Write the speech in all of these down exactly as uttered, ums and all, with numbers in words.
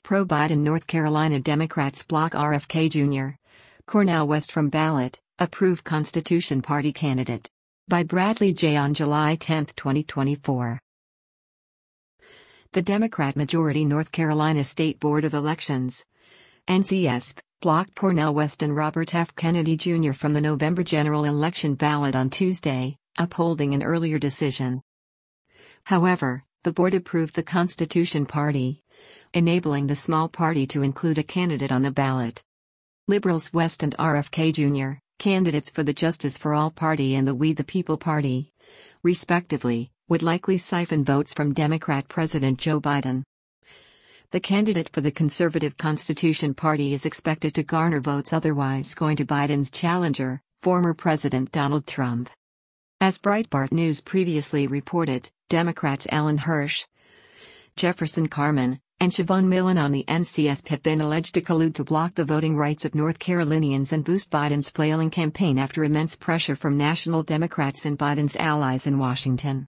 Pro-Biden North Carolina Democrats block R F K Junior Cornel West from ballot, approve Constitution Party candidate. By Bradley J. on July tenth, twenty twenty-four. The Democrat-majority North Carolina State Board of Elections, N C S, blocked Cornel West and Robert F. Kennedy Junior from the November general election ballot on Tuesday, upholding an earlier decision. However, the board approved the Constitution Party, enabling the small party to include a candidate on the ballot. Liberals West and R F K Junior, candidates for the Justice for All Party and the We the People Party, respectively, would likely siphon votes from Democrat President Joe Biden. The candidate for the conservative Constitution Party is expected to garner votes otherwise going to Biden's challenger, former President Donald Trump. As Breitbart News previously reported, Democrats Alan Hirsch, Jefferson Carman, and Siobhan Millen on the N C S have been alleged to collude to block the voting rights of North Carolinians and boost Biden's flailing campaign after immense pressure from national Democrats and Biden's allies in Washington.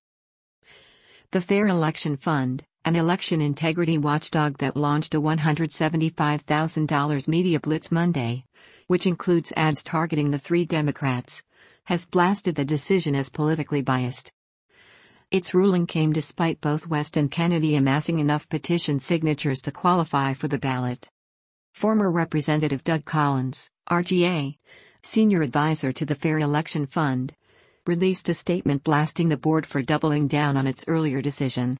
The Fair Election Fund, an election integrity watchdog that launched a one hundred seventy-five thousand dollars media blitz Monday, which includes ads targeting the three Democrats, has blasted the decision as politically biased. Its ruling came despite both West and Kennedy amassing enough petition signatures to qualify for the ballot. Former Representative Doug Collins, R G A, senior advisor to the Fair Election Fund, released a statement blasting the board for doubling down on its earlier decision.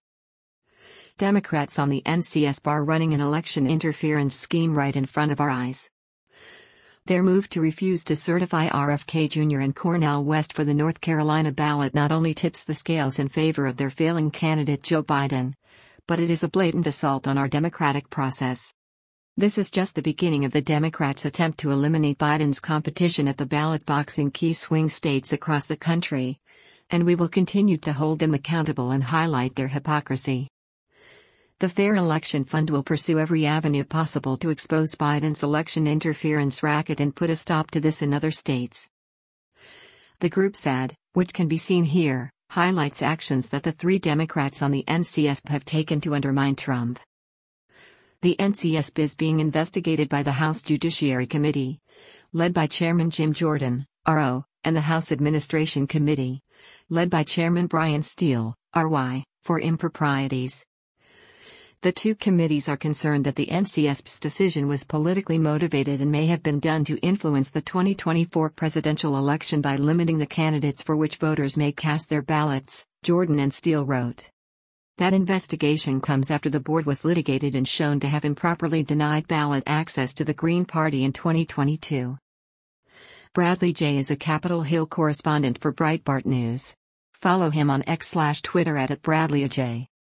Democrats on the N C S are running an election interference scheme right in front of our eyes. Their move to refuse to certify R F K Junior and Cornel West for the North Carolina ballot not only tips the scales in favor of their failing candidate Joe Biden, but it is a blatant assault on our democratic process. This is just the beginning of the Democrats' attempt to eliminate Biden's competition at the ballot box in key swing states across the country, and we will continue to hold them accountable and highlight their hypocrisy. The Fair Election Fund will pursue every avenue possible to expose Biden's election interference racket and put a stop to this in other states. The group's ad, which can be seen here, highlights actions that the three Democrats on the N C S P have taken to undermine Trump. The N C S P is being investigated by the House Judiciary Committee, led by Chairman Jim Jordan, R O, and the House Administration Committee, led by Chairman Brian Steele, R Y, for improprieties. The two committees are concerned that the N C S P's decision was politically motivated and may have been done to influence the twenty twenty-four presidential election by limiting the candidates for which voters may cast their ballots, Jordan and Steele wrote. That investigation comes after the board was litigated and shown to have improperly denied ballot access to the Green Party in twenty twenty-two. Bradley J. is a Capitol Hill correspondent for Breitbart News. Follow him on X slash Twitter at, at Bradley J.